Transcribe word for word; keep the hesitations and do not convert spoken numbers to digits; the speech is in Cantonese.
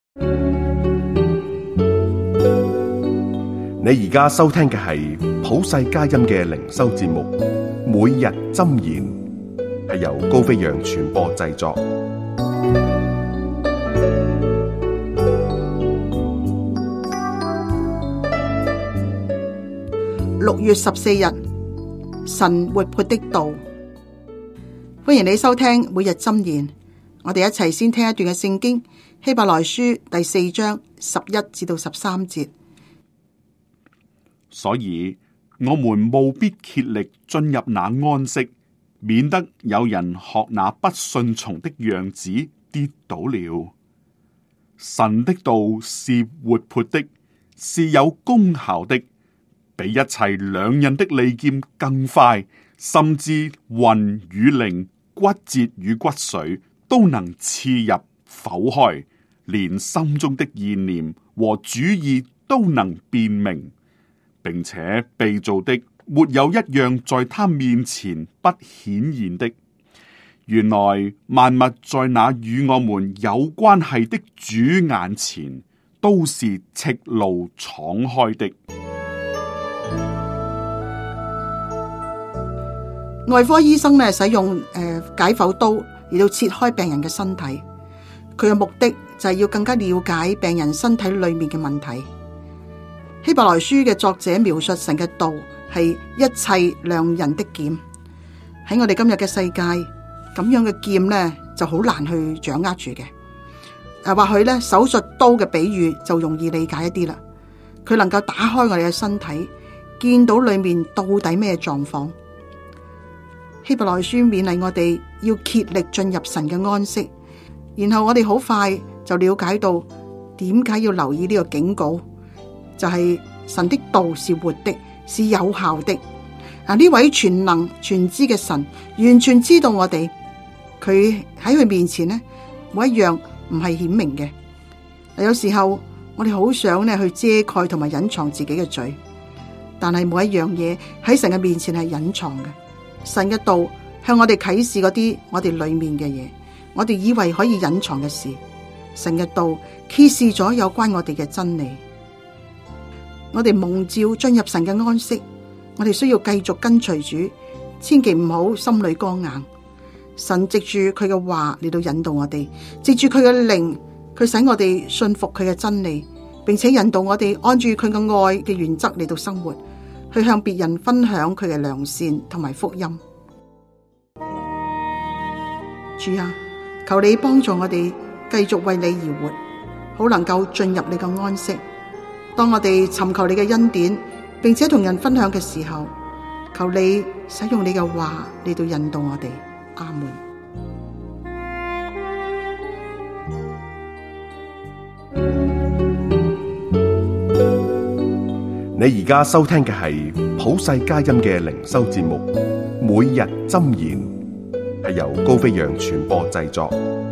你而家收聽嘅係普世佳音嘅靈修節目，每日箴言，係由高飛揚傳播製作。 六月十四日，神活潑的道，歡迎你收聽每日箴言。我哋一齊先聽一段嘅聖經，希伯來書第四章十一至到十三節。 所以我們務必竭力進入那安息，免得有人學那不順從的樣子跌倒了。神的道是活潑的，是有功效的，比一切兩刃的利劍更快，甚至魂與靈、骨節與骨髓都能刺入剖開，連心中的意念和主意都能辨明，並且被造的沒有一樣在他面前不顯現的。原來萬物在那與我們有關係的主眼前都是赤露敞開的。 外科醫生咧使用誒、呃、解剖刀嚟到切開病人嘅身體，佢嘅目的就係要更加了解病人身體裏面嘅問題。希伯來書嘅作者描述神嘅道係一切兩刃的劍。喺我哋今日嘅世界，咁樣嘅劍呢就好難去掌握住嘅。誒，或許呢手術刀嘅比喻就容易理解一啲啦。佢能夠打開我哋嘅身體，見到裏面到底咩狀況。希伯來書勉勵我哋要竭力進入神嘅安息，然後我哋好快就了解到點解要留意呢個警告，就係、是、神的道是活的，是有效的。啊，呢位全能全知嘅神完全知道我哋，佢喺佢面前呢，冇一樣唔係顯明嘅。有時候我哋好想呢去遮蓋同埋隱藏自己嘅罪，但係冇一樣嘢喺神嘅面前係隱藏嘅。神嘅道向我哋啟示嗰啲我哋裏面嘅嘢，我哋以為可以隱藏嘅事，神嘅道揭示咗有關我哋嘅真理。我哋蒙召進入神嘅安息，我哋需要繼續跟隨主，千祈唔好心裏剛硬。神藉住佢嘅話嚟到引導我哋，藉住佢嘅靈，佢使我哋信服佢嘅真理，並且引導我哋按住佢嘅愛嘅原則嚟到生活，去向別人分享佢嘅良善同埋福音。主啊，求你幫助我哋繼續為你而活，好能夠進入你嘅安息。當我哋尋求你嘅恩典，並且同人分享嘅時候，求你使用你嘅話嚟到引導我哋。阿門。 你而家收聽嘅係普世佳音嘅靈修節目，每日箴言，係由高飛揚傳播製作。